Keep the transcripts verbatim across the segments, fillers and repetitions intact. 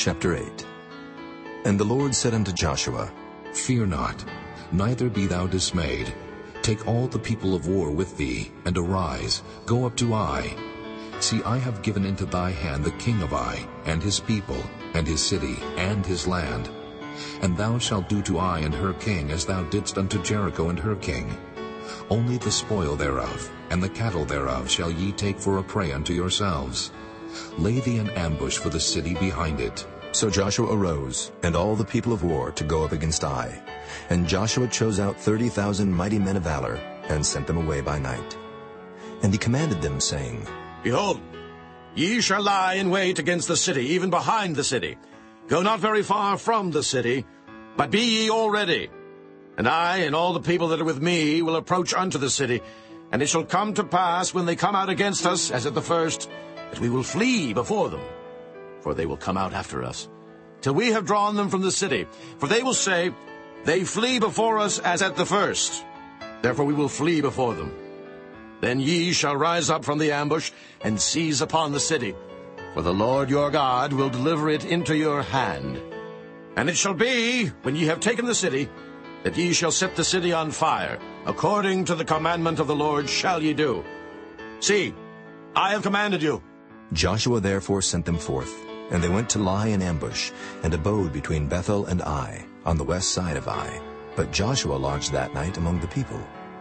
Chapter eight. And the Lord said unto Joshua, Fear not, neither be thou dismayed. Take all the people of war with thee, and arise, go up to Ai. See, I have given into thy hand the king of Ai, and his people, and his city, and his land. And thou shalt do to Ai and her king as thou didst unto Jericho and her king. Only the spoil thereof, and the cattle thereof shall ye take for a prey unto yourselves. Lay thee an ambush for the city behind it. So Joshua arose, and all the people of war, to go up against Ai. And Joshua chose out thirty thousand mighty men of valor, and sent them away by night. And he commanded them, saying, Behold, ye shall lie in wait against the city, even behind the city. Go not very far from the city, but be ye all ready. And I and all the people that are with me will approach unto the city. And it shall come to pass, when they come out against us, as at the first, that we will flee before them. For they will come out after us, till we have drawn them from the city. For they will say, They flee before us as at the first. Therefore we will flee before them. Then ye shall rise up from the ambush, and seize upon the city. For the Lord your God will deliver it into your hand. And it shall be, when ye have taken the city, that ye shall set the city on fire. According to the commandment of the Lord shall ye do. See, I have commanded you. Joshua therefore sent them forth, and they went to lie in ambush, and abode between Bethel and Ai, on the west side of Ai. But Joshua lodged that night among the people.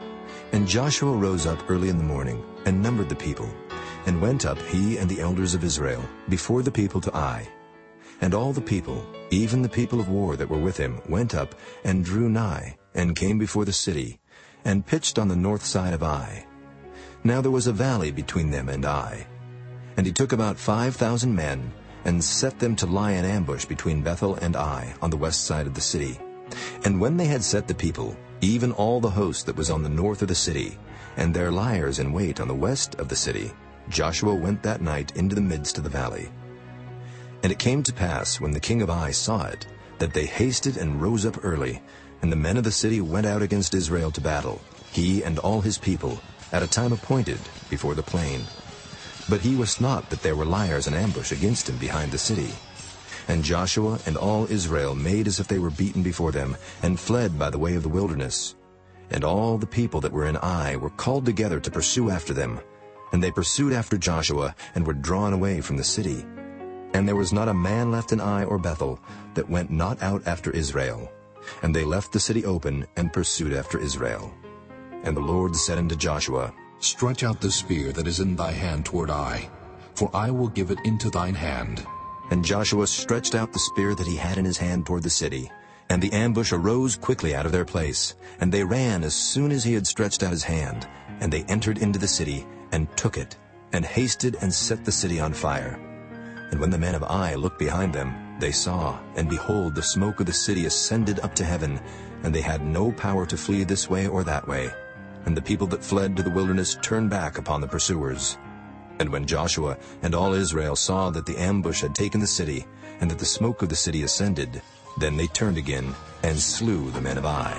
And Joshua rose up early in the morning, and numbered the people, and went up, he and the elders of Israel, before the people to Ai. And all the people, even the people of war that were with him, went up, and drew nigh, and came before the city, and pitched on the north side of Ai. Now there was a valley between them and Ai. And he took about five thousand men, and set them to lie in ambush between Bethel and Ai, on the west side of the city. And when they had set the people, even all the host that was on the north of the city, and their liers in wait on the west of the city, Joshua went that night into the midst of the valley. And it came to pass, when the king of Ai saw it, that they hasted and rose up early, and the men of the city went out against Israel to battle, he and all his people, at a time appointed, before the plain. But he wist not that there were liers in ambush against him behind the city. And Joshua and all Israel made as if they were beaten before them, and fled by the way of the wilderness. And all the people that were in Ai were called together to pursue after them. And they pursued after Joshua, and were drawn away from the city. And there was not a man left in Ai or Bethel that went not out after Israel. And they left the city open, and pursued after Israel. And the Lord said unto Joshua, Stretch out the spear that is in thy hand toward Ai, for I will give it into thine hand. And Joshua stretched out the spear that he had in his hand toward the city. And the ambush arose quickly out of their place. And they ran as soon as he had stretched out his hand. And they entered into the city, and took it, and hasted and set the city on fire. And when the men of Ai looked behind them, they saw, and behold, the smoke of the city ascended up to heaven, and they had no power to flee this way or that way. And the people that fled to the wilderness turned back upon the pursuers. And when Joshua and all Israel saw that the ambush had taken the city, and that the smoke of the city ascended, then they turned again, and slew the men of Ai.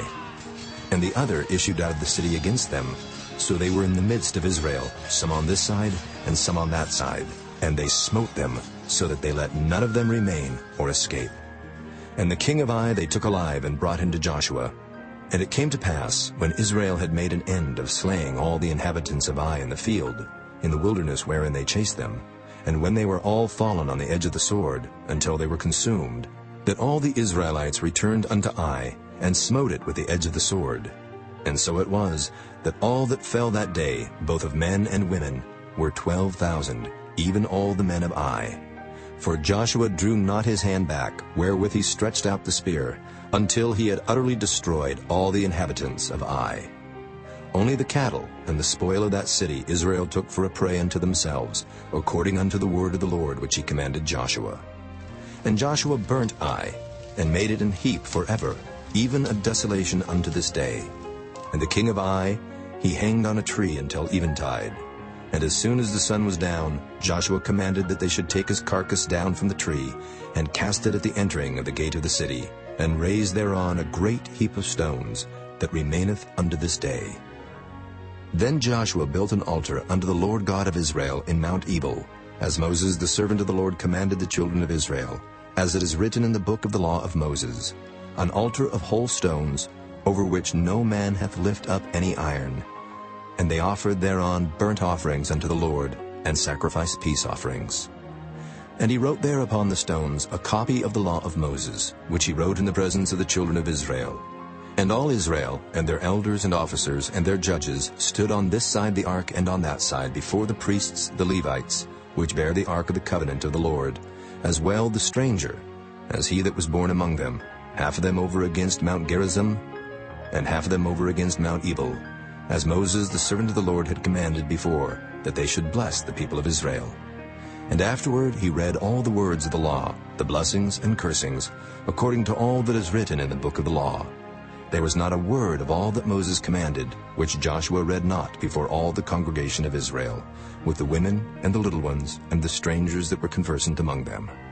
And the other issued out of the city against them. So they were in the midst of Israel, some on this side, and some on that side. And they smote them, so that they let none of them remain or escape. And the king of Ai they took alive, and brought him to Joshua. And it came to pass, when Israel had made an end of slaying all the inhabitants of Ai in the field, in the wilderness wherein they chased them, and when they were all fallen on the edge of the sword, until they were consumed, that all the Israelites returned unto Ai, and smote it with the edge of the sword. And so it was, that all that fell that day, both of men and women, were twelve thousand, even all the men of Ai. For Joshua drew not his hand back, wherewith he stretched out the spear, until he had utterly destroyed all the inhabitants of Ai. Only the cattle and the spoil of that city Israel took for a prey unto themselves, according unto the word of the Lord which he commanded Joshua. And Joshua burnt Ai, and made it an heap forever, even a desolation unto this day. And the king of Ai he hanged on a tree until eventide. And as soon as the sun was down, Joshua commanded that they should take his carcass down from the tree, and cast it at the entering of the gate of the city, and raise thereon a great heap of stones, that remaineth unto this day. Then Joshua built an altar unto the Lord God of Israel in Mount Ebal, as Moses the servant of the Lord commanded the children of Israel, as it is written in the book of the law of Moses, an altar of whole stones, over which no man hath lift up any iron. And they offered thereon burnt offerings unto the Lord, and sacrificed peace offerings. And he wrote there upon the stones a copy of the law of Moses, which he wrote in the presence of the children of Israel. And all Israel, and their elders and officers, and their judges, stood on this side the ark and on that side, before the priests the Levites, which bear the ark of the covenant of the Lord, as well the stranger, as he that was born among them, half of them over against Mount Gerizim, and half of them over against Mount Ebal, as Moses the servant of the Lord had commanded before, that they should bless the people of Israel. And afterward he read all the words of the law, the blessings and cursings, according to all that is written in the book of the law. There was not a word of all that Moses commanded, which Joshua read not before all the congregation of Israel, with the women and the little ones and the strangers that were conversant among them.